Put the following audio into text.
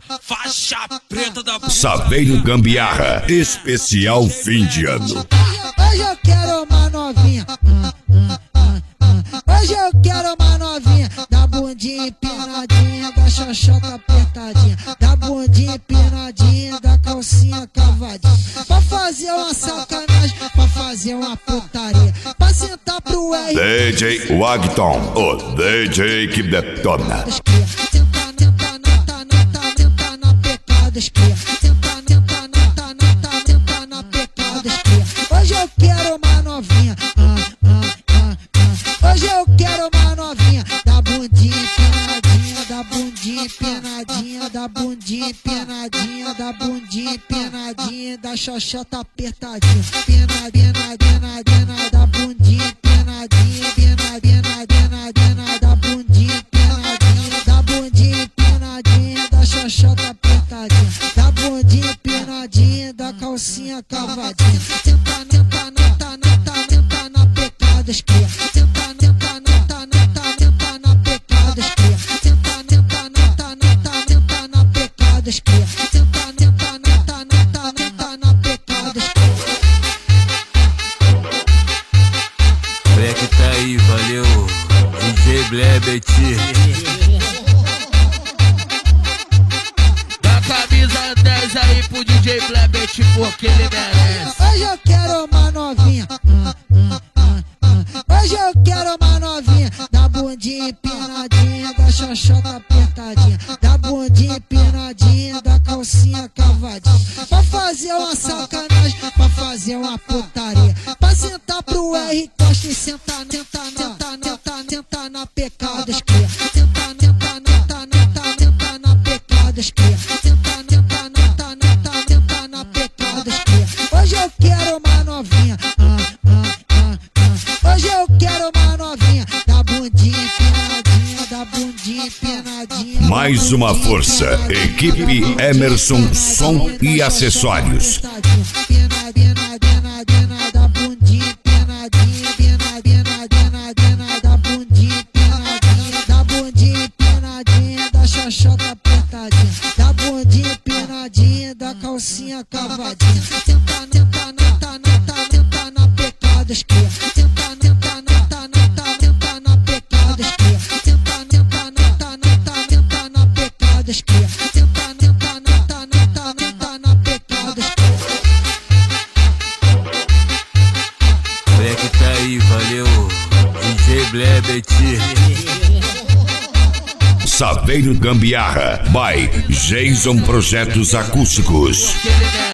faixa preta da Saveiro Gambiarra, especial fim de ano. Hoje eu quero uma novinha. Hoje eu quero uma novinha. Da bundinha empinadinha, da xoxota apertadinha, da bundinha empinadinha, da calcinha cavadinha. Pra fazer uma sacanagem, pra fazer uma putaria, pra sentar pro R. DJ Wagton, o DJ que detona. Senta na pecada, esquia. Senta na pecada, esquia. Hoje eu quero uma novinha. Hoje eu quero uma novinha. Da bundinha empinadinha, da bundinha empinadinha, da bundinha empinadinha, da bundinha empinadinha, da xoxota apertadinha. Pena, da bundinha empinadinha, pena, da bundinha empinadinha, da bundinha empinadinha, da xoxota apertadinha, da bundinha empinadinha, da calcinha cavadinha. Senta na pecada, esquia. Senta na pecada, esquia. Senta na pecada, esquia. Senta na pecada, esquia. Black tá aí, valeu, DJ Blebet. Dá camisa 10 aí pro DJ Blebet, porque ele merece. Hoje eu quero uma novinha. Hoje eu quero uma novinha. Da bundinha empinadinha, da xoxota apertadinha, da bundinha empinadinha, da calcinha cavadinha. Pra fazer uma sacanagem, pra fazer uma putaria, pra sentar pro R Costa e sentar na pecada, esquia. Senta na pecada, esquia. Senta na pecada, esquia. Hoje eu quero uma novinha. Hoje eu quero uma novinha. Da bundinha empinadinha, da bundinha empinadinha. Mais uma força, equipe Emerson Som e Acessórios. Da bundinha empinadinha, da bundinha empinadinha, da bundinha empinadinha, da xoxota apertadinha, da bundinha empinadinha, da calcinha cavadinha. Senta na pecada, esquia. Senta na pecada, esquia. Senta na pecada, esquia. Senta na pecada, esquia. Black tá aí, valeu, DJ Blebet. Saveiro Gambiarra, by Jason Projetos Acústicos.